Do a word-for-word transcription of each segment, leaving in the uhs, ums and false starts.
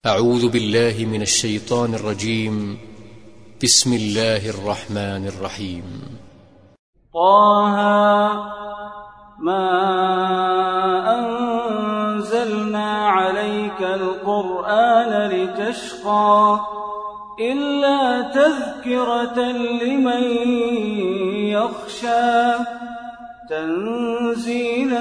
أعوذ بالله من الشيطان الرجيم. بسم الله الرحمن الرحيم. طه ما أنزلنا عليك القرآن لتشقى إلا تذكرة لمن يخشى تنزيلا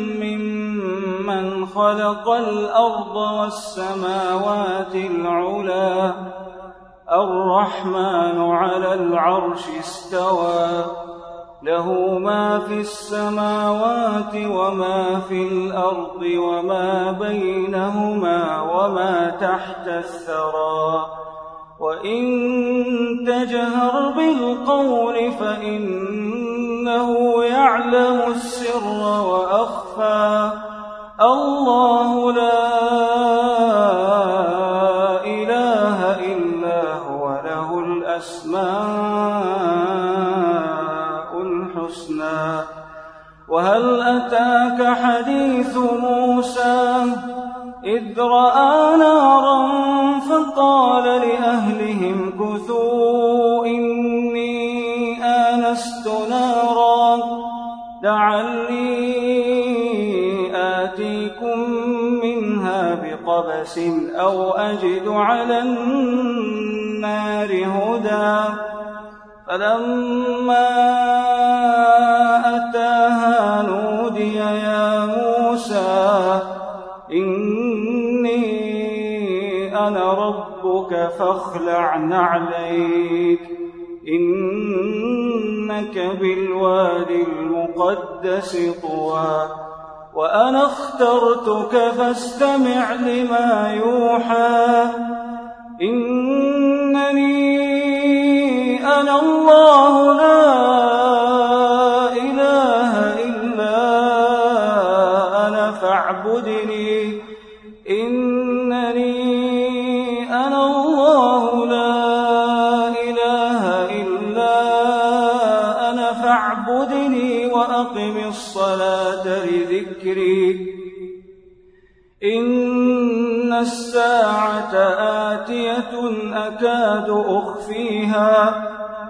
ممن خلق الأرض والسماوات العلى الرحمن على العرش استوى له ما في السماوات وما في الأرض وما بينهما وما تحت الثرى وإن تجهر بالقول فإنه يعلم السر وأخفى الله لا إله إلا هو له الأسماء الحسنى. وهل أتاك حديث موسى إذ رأى نارا فقال لأهلهم كثوا إني آنست نارا لعلي آتيكم منها بقبس أو أجد على النار هدى. فلما أتاها نودي يا موسى إني أنا ربك فاخلع نعليك إنك بالوادي المقدس طوى وأنا اخترتك فاستمع لما يوحى إنني أنا الله لا إله إلا أنا فاعبدني إنني أنا الله لا إله إلا أنا فاعبدني وأقم الصلاة لذكري إن الساعة آتية أكاد أخفيها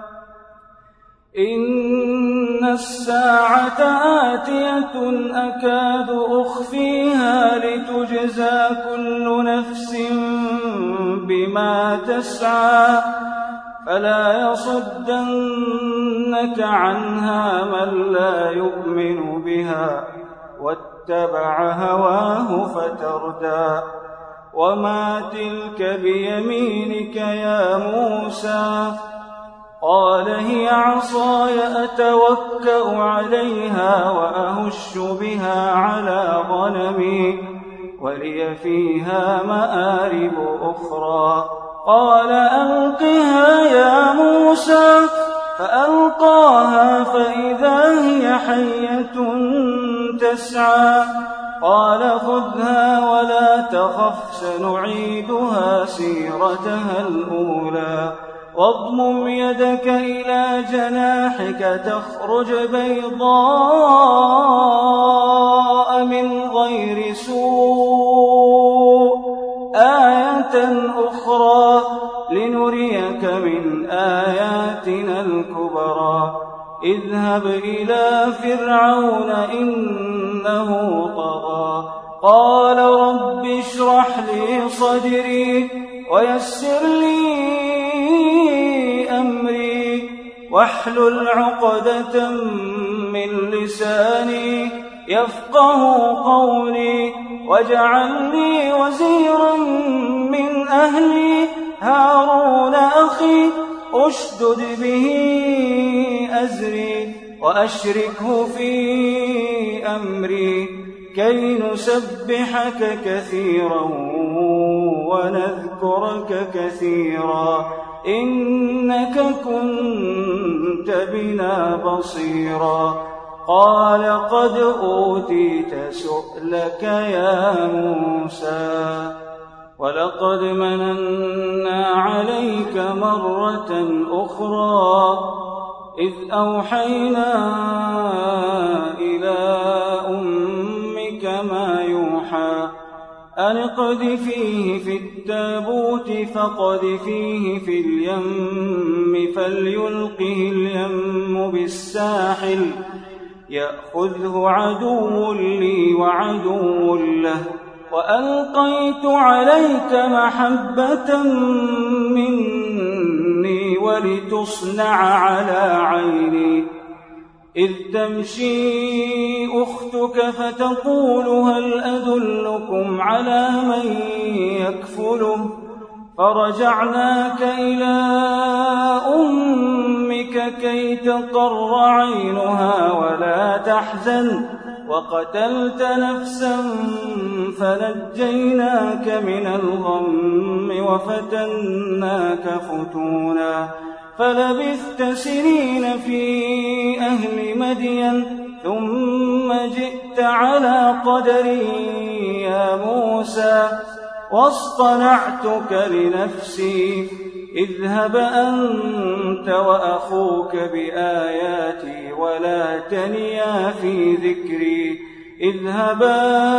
إن الساعة آتية أكاد أخفيها لتجزى كل نفس بما تسعى فلا يصدنك عنها من لا يؤمن بها واتبع هواه فتردى. وما تلك بيمينك يا موسى قال هي عصاي أتوكأ عليها وأهش بها على غنمي ولي فيها مآرب أخرى قال ألقها يا موسى فألقاها فإذا هي حية تسعى قال خذها ولا تخف سنعيدها سيرتها الأولى واضمم يدك إلى جناحك تخرج بيضاء من غير سوء آية أخرى لنريك من آياتنا الكبرى اذهب إلى فرعون إنه طغى قال رب اشرح لي صدري ويسر لي أمري واحلل عقدة من لساني يفقه قولي واجعل لي وزيرا من أهلي هارون أخي أشدد به أزري وأشركه في أمري كي نسبحك كثيرا ونذكرك كثيرا إنك كنت بنا بصيرا قال قد أوتيت سؤلك يا موسى ولقد مننا عليك مرة أخرى إذ أوحينا إلى أمك ما يوحى أن اقذفيه في التابوت فاقذفيه في اليم فليلقه اليم بالساحل يأخذه عدو لي وعدو له وألقيت عليك محبة مني ولتصنع على عيني إذ تمشي أختك فتقول هل أدلكم على من يكفله فرجعناك إلى أمك كي تقر عينها ولا تحزن وقتلت نفسا فنجيناك من الغم وفتناك فتونا فلبثت سنين في أهل مدين ثم جئت على قدري يا موسى واصطنعتك لنفسي اذهب أنت وأخوك بآياتي ولا تنيا في ذكري اذهبا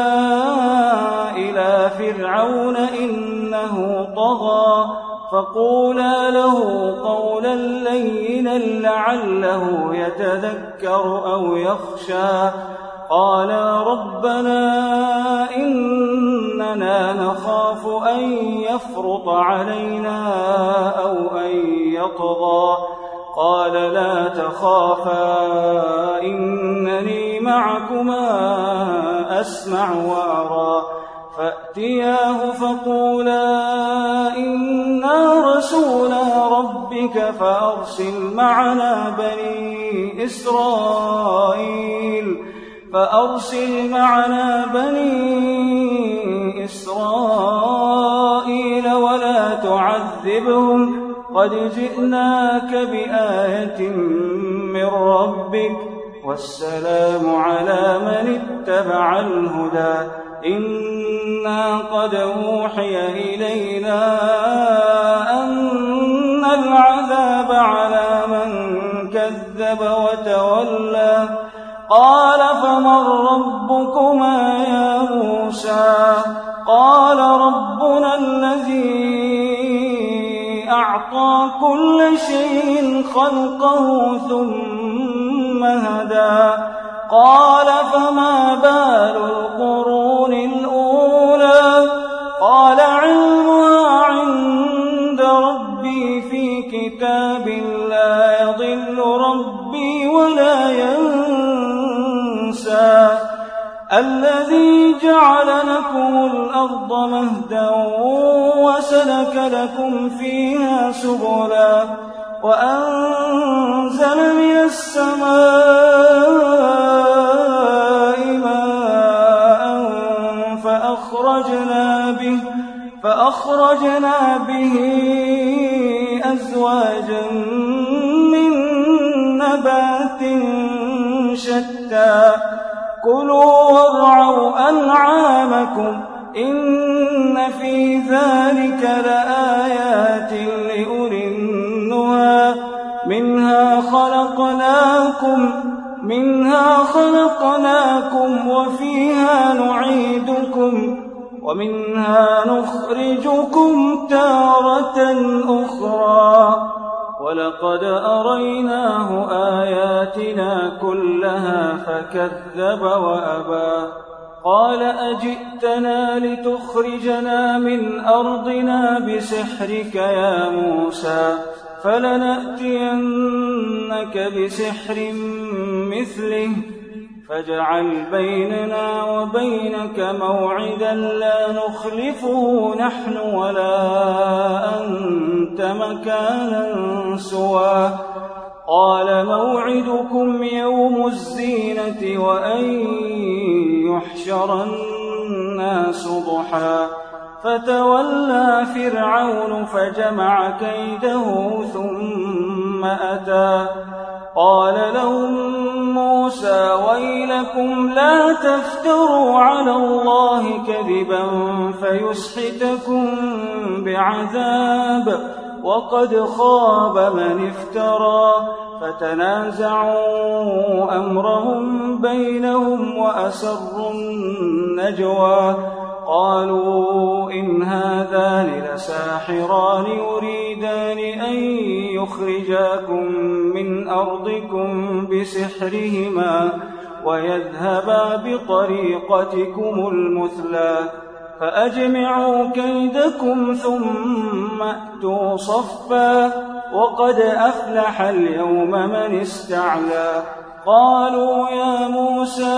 إلى فرعون إنه طغى فقولا له قولا لينا لعله يتذكر أو يخشى قالا ربنا إننا نخاف أن يفرط علينا أو أن يطغى قال لا تخافا إنني معكما أسمع وأرى فأتياه فقولا إنا رسولا ربك فأرسل معنا بني إسرائيل فأرسل معنا بني إسرائيل ولا تعذبهم قد جئناك بآية من ربك والسلام على من اتبع الهدى إنا قد أوحي إلينا أن العذاب على من كذب وتولى قال فمن ربكما يا موسى قال ربنا الذي أعطى كل شيء خلقه ثم هدى قال فما بال القرون الأولى قال علمها عند ربي في كتاب لا يضل ربي ولا ينسى الذي جعل لكم الأرض مهدا وسلك لكم فيها سبلا وأنزل من السماء ماء فأخرجنا به فأخرجنا به أزواجا من نبات شتى كلوا وارعوا أنعامكم إن في ذلك لآيات لأولي النهى منها خلقناكم منها خلقناكم وفيها نعيدكم ومنها نخرجكم تارة أخرى ولقد أريناه آياتنا كلها فكذب وأبى قال أجئتنا لتخرجنا من أرضنا بسحرك يا موسى فلنأتينك بسحر مثله فاجعل بيننا وبينك موعدا لا نخلفه نحن ولا أنت مكانا سوى قال موعدكم يوم الزينة وأن يحشر الناس ضحى فتولى فرعون فجمع كيده ثم أتى قال لهم موسى ويلكم لا تفتروا على الله كذبا فيسحتكم بعذاب وقد خاب من افترى فتنازعوا أمرهم بينهم وأسروا النجوى قالوا إن هذان لساحران يريدان أن يخرجاكم من أرضكم بسحرهما ويذهبا بطريقتكم المثلى فأجمعوا كيدكم ثم أتوا صفا وقد أفلح اليوم من استعلى قالوا يا موسى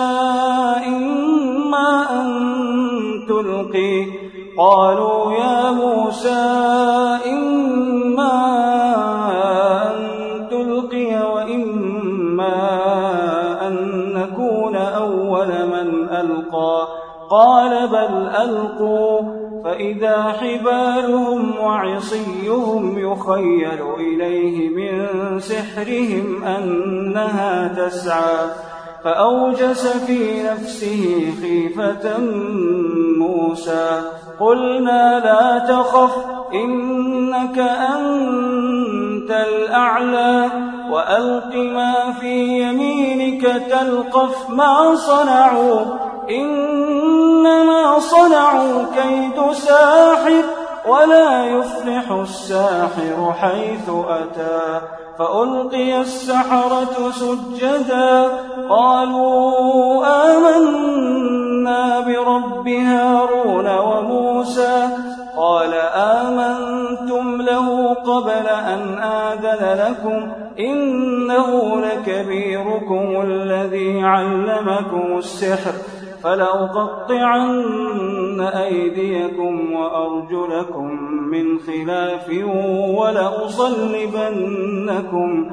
إما أن تلقي قالوا يا موسى إما أن تلقي وإما أن نكون أول من ألقى قال بل ألقوا فإذا حبالهم وعصيهم يخيل إليه من سحرهم أنها تسعى فأوجس في نفسه خيفة موسى قلنا لا تخف إنك أنت الأعلى وألق ما في يمينك تلقف ما صنعوا إنما صنعوا كيد ساحر ولا يفلح الساحر حيث أتى فألقي السحرة سجدا قالوا آمنا برب هارون وموسى قال آمنتم له قبل أن آذن لكم إنه لكبيركم الذي علمكم السحر فلأقطعن أيديكم وأرجلكم من خلاف ولأصلبنكم,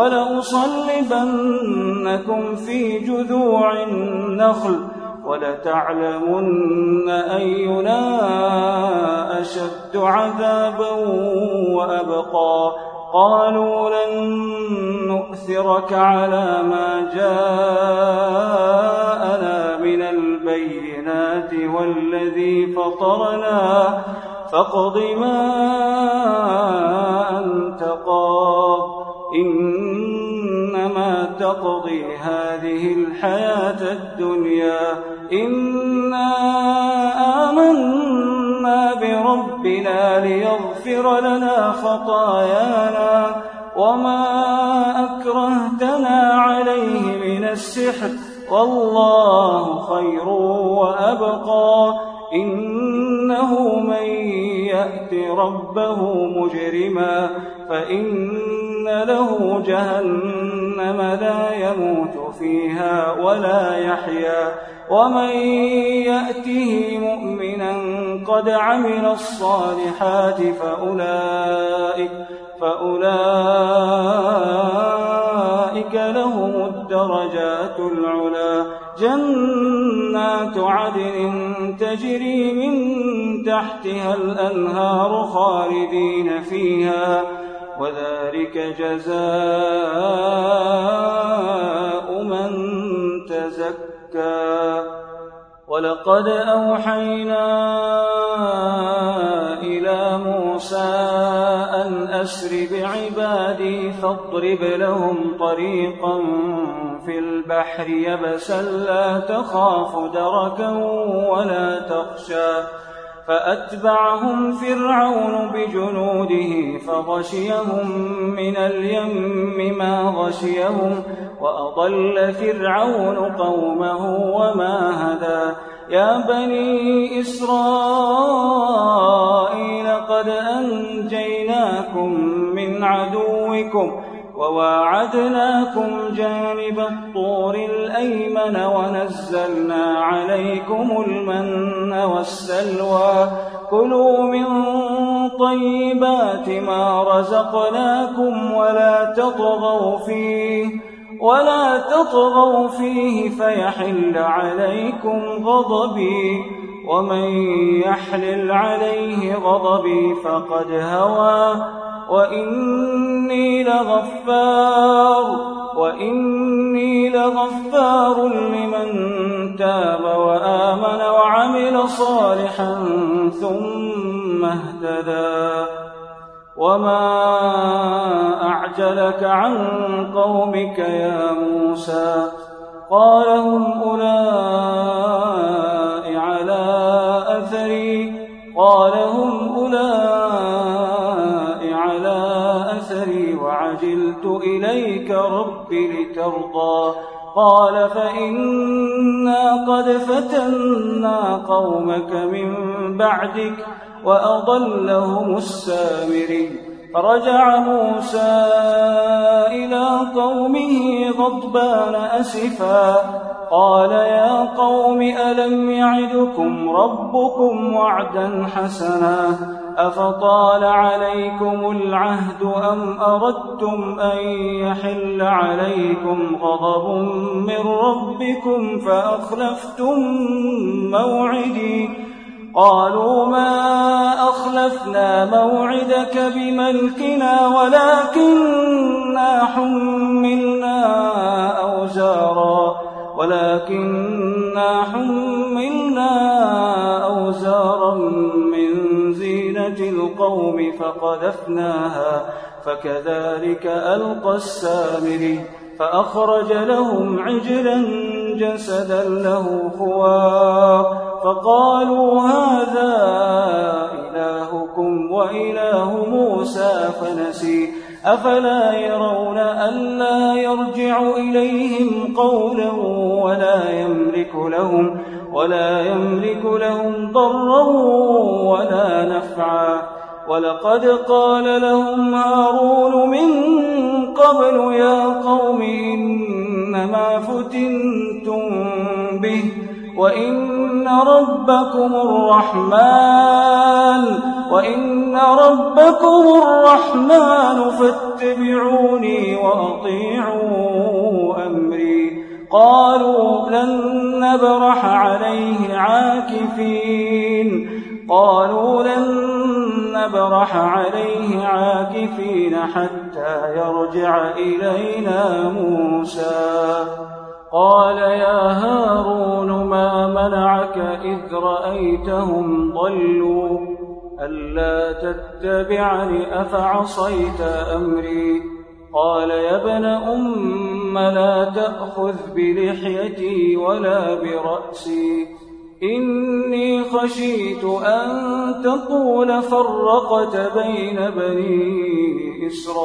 ولأصلبنكم في جذوع النخل ولتعلمن أينا أشد عذابا وأبقى قالوا لن نؤثرك على ما جاءنا من البينات والذي فطرنا فاقض ما أنت قاض إنما تقضي هذه الحياة الدنيا إنا آمنا بربنا ليغفر لنا خطايانا وما أكرهتنا عليه من السحر والله خير وأبقى إنه من يأت ربه مجرما فإن له جهنم لا يموت فيها ولا يحيا ومن يأته مؤمنا قد عمل الصالحات فأولئك, فأولئك لهم الدرجات العلا جنات عدن تجري من تحتها الأنهار خالدين فيها وذلك جزاء من تزكى ولقد أوحينا إلى موسى أن أسر بعبادي فاضرب لهم طريقا في البحر يبسا لا تخاف دركا ولا تخشى فأتبعهم فرعون بجنوده فغشيهم من اليم ما غشيهم وأضل فرعون قومه وما هدى يا بني إسرائيل قد أنجيناكم من عدوكم وواعدناكم جانب الطور الأيمن ونزلنا عليكم المن والسلوى كلوا من طيبات ما رزقناكم ولا تطغوا فيه ولا تطغوا فيه فيحل عليكم غضبي ومن يحلل عليه غضبي فقد هوى وإني لغفار وإني لغفار لمن تاب وآمن وعمل صالحا ثم اهتدى وما أعجلك عن قومك يا موسى قال هم أولئك على رب لترضى قال فإنا قد فتنا قومك من بعدك وأضلهم السامري فرجع موسى إلى قومه غضبان أسفا قال يا قوم ألم يعدكم ربكم وعدا حسنا أفطال عليكم العهد أم أردتم أن يحل عليكم غضب من ربكم فأخلفتم موعدي قالوا ما أخلفنا موعدك بملكنا ولكننا حملنا أوزارا ولكننا حملنا أوزارا من زينة القوم فقذفناها فكذلك ألقى السامري فأخرج لهم عجلا جسدا له خوار فقالوا هذا إلهكم وإله موسى فنسي أفلا يرون ألا يرجع إليهم قولا ولا يملك لهم ولا يملك لهم ضرا ولا نفعا ولقد قال لهم هارون من قبل يا قوم إنما فتنتم به وإن ربكم الرحمن وإن ربكم الرحمن فاتبعوني وأطيعوا أمري قالوا لن نبرح عليه عاكفين قالوا لن نبرح عليه عاكفين حتى يرجع إلينا موسى قال يا هارون ما منعك إذ رأيتهم ضلوا ألا تتبعني أفعصيت أمري قال يا ابن أم لا تأخذ بلحيتي ولا برأسي إني خشيت أن تقول فرقت بين بني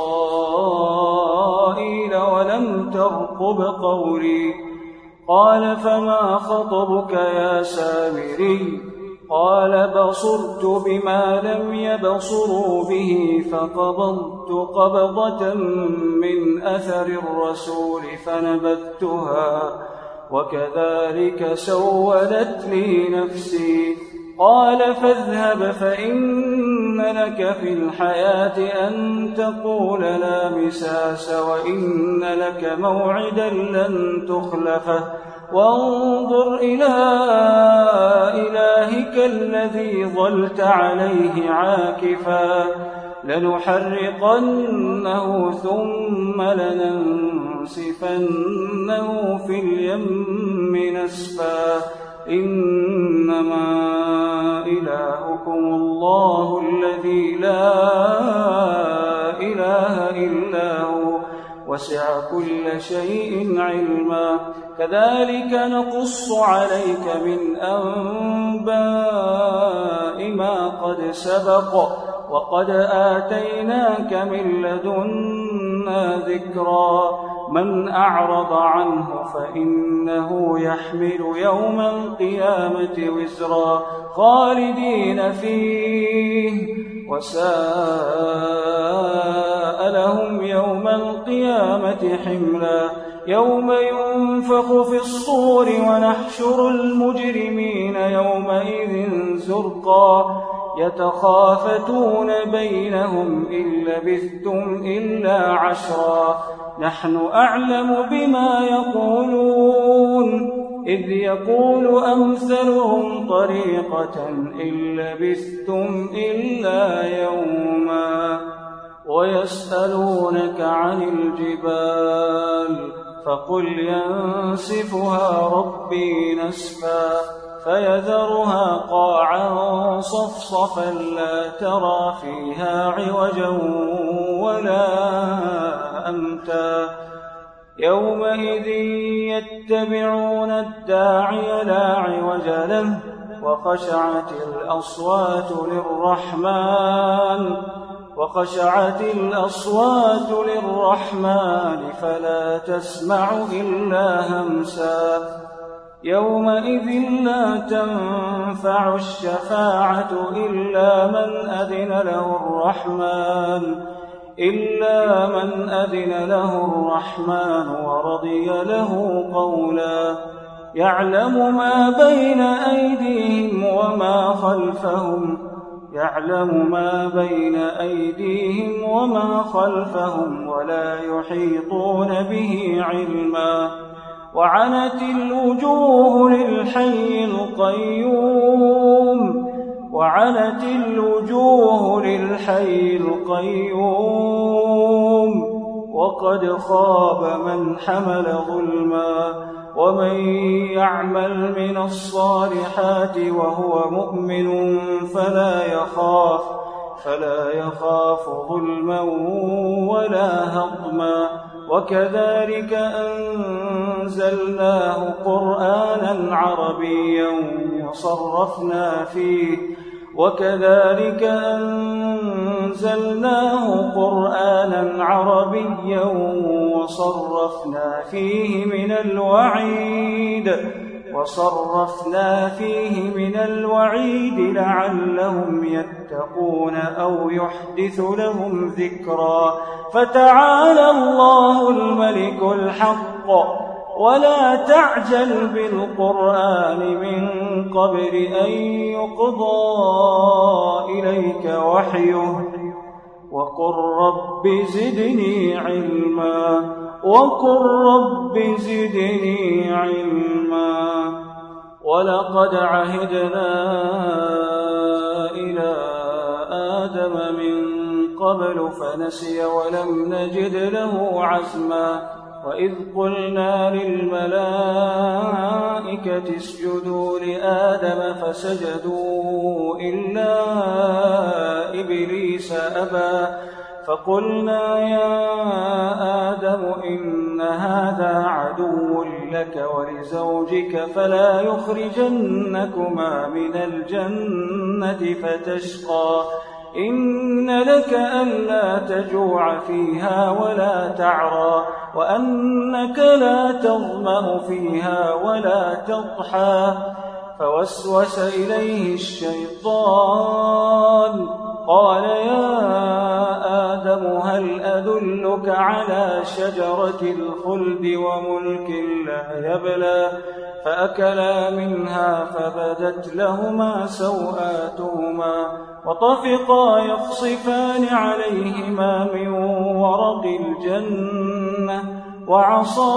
إسرائيل ولم ترقب قولي قال فما خطبك يا سامري قال بصرت بما لم يبصروا به فقبضت قبضة من أثر الرسول فنبذتها وكذلك سولت لي نفسي قال فاذهب فإن لك في الحياة أن تقول لا مساس وإن لك موعدا لن تخلفه وانظر إلى إلهك الذي ظلت عليه عاكفا لنحرقنه ثم لننسفنه في اليم نسفا إنما إلهكم الله الذي لا إله إلا هو وسع كل شيء علما كذلك نقص عليك من أنباء ما قد سبق وقد آتيناك من لدنا ذكرا من أعرض عنه فإنه يحمل يوم القيامة وزرا خالدين فيه وساء لهم يوم القيامة حملا يوم ينفخ في الصور ونحشر المجرمين يومئذ زرقا يتخافتون بينهم إن لبثتم إلا عشرا نحن أعلم بما يقولون إذ يقول أمثلهم طريقة إن لبثتم إلا يوما ويسألونك عن الجبال فقل ينسفها ربي نسفا فيذرها قاعا صفصفا لا ترى فيها عوجا ولا أمتا يومئذ يتبعون الداعي لا عوج له وخشعت الأصوات للرحمن وخشعت الأصوات للرحمن فلا تسمع إلا همسا يومئذ لا تنفع الشفاعة إلا من أذن له الرحمن إلا من أذن له الرحمن ورضي له قولا يعلم ما بين أيديهم وما خلفهم يعلم ما بين أيديهم وما خلفهم ولا يحيطون به علما وعنت الوجوه للحي القيوم وعنت الوجوه للحي القيوم وقد خاب من حمل ظلما ومن يعمل من الصالحات وهو مؤمن فلا يخاف فلا يخاف ظلما ولا هضما وكذلك أنزلناه قرآنا عربيا وصرفنا فيه وكذلك أنزلناه قرآنا عربيا وصرفنا فيه من الوعيد وصرفنا فيه من الوعيد لعلهم يتقون أو يحدث لهم ذكرا فتعالى الله الملك الحق ولا تعجل بالقرآن من قبل أن يقضى إليك وحيه وقل رب زدني علما وقل رب زدني علما ولقد عهدنا إلى آدم من قبل فنسي ولم نجد له عزما وإذ قلنا للملائكة اسجدوا لآدم فسجدوا إلا إبليس أبى فقلنا يا آدم إن هذا عدو لك ولزوجك فلا يخرجنكما من الجنة فتشقى إن لك ألا تجوع فيها ولا تعرى وأنك لا تظمأ فيها ولا تضحى فوسوس إليه الشيطان قال يا آدم هل أدلك على شجرة الخلد وملك لا يبلى فأكلا منها فبدت لهما سوآتهما وطفقا يخصفان عليهما من ورق الجنة وعصى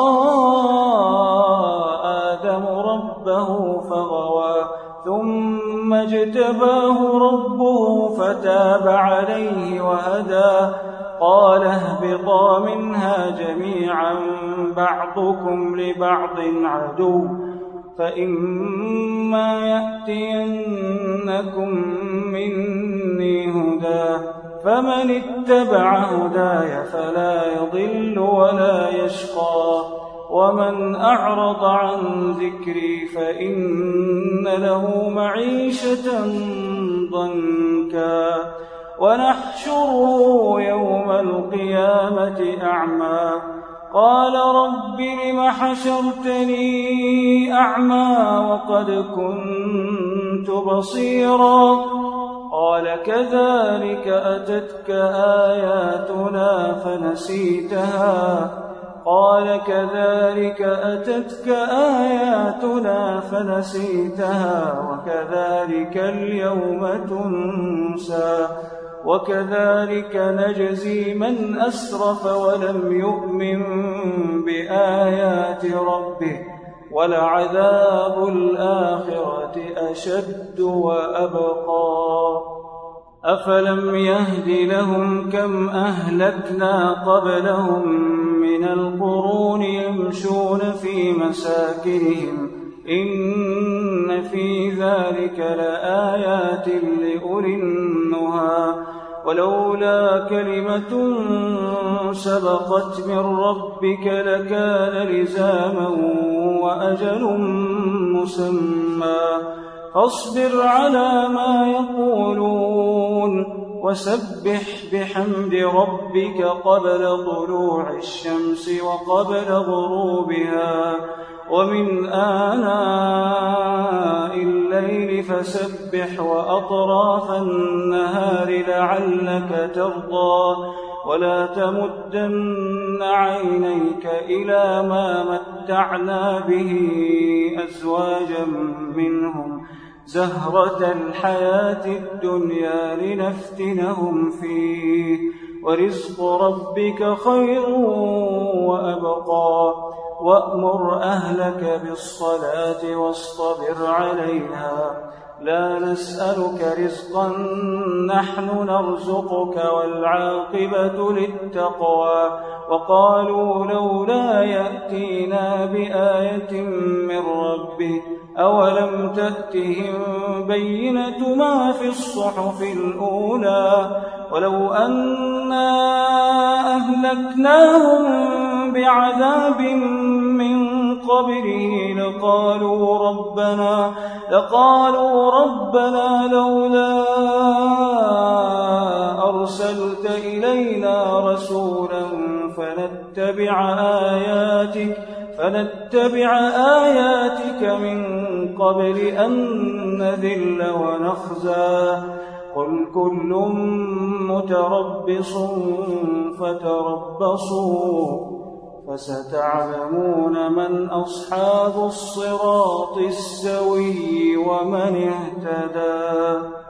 آدم ربه فغوى ثم اجتباه ربه فتاب عليه وهدى قال اهبطا منها جميعا بعضكم لبعض عدو فإما يأتينكم مني هدى فمن اتبع هداي فلا يضل ولا يشقى ومن أعرض عن ذكري فإن له معيشة ضنكا ونحشره يوم القيامة أعمى قال رب لم حشرتني أعمى وقد كنت بصيرا قال كذلك أتتك آياتنا فنسيتها قال كذلك أتتك آياتنا فنسيتها وكذلك اليوم تنسى وكذلك نجزي من أسرف ولم يؤمن بآيات ربه ولعذاب الآخرة أشد وأبقى أفلم يهد لهم كم أهلكنا قبلهم من القرون يمشون في مساكنهم إن في ذلك لآيات لأولي النهى ولولا كلمة سبقت من ربك لكان لزاما وأجل مسمى فاصبر على ما يقولون وسبح بحمد ربك قبل طلوع الشمس وقبل غروبها ومن آناء الليل فسبح وأطراف النهار لعلك ترضى ولا تمدن عينيك إلى ما متعنا به أزواجا منهم زهرة الحياة الدنيا لنفتنهم فيه ورزق ربك خير وأبقى وأمر أهلك بالصلاة واصطبر عليها لا نسألك رزقا نحن نرزقك والعاقبة للتقوى وقالوا لولا يأتينا بآية من ربه أولم تأتهم بينة ما في الصحف الأولى ولو أنا أهلكناهم بعذاب من قبله لقالوا ربنا لقالوا ربنا لولا أرسلت إلينا رسولا فنتبع آياتك فنتبع آياتك من قبل أن نذل ونخزى قل كل متربص فتربصوا فستعلمون من أصحاب الصراط السوي ومن اهتدى.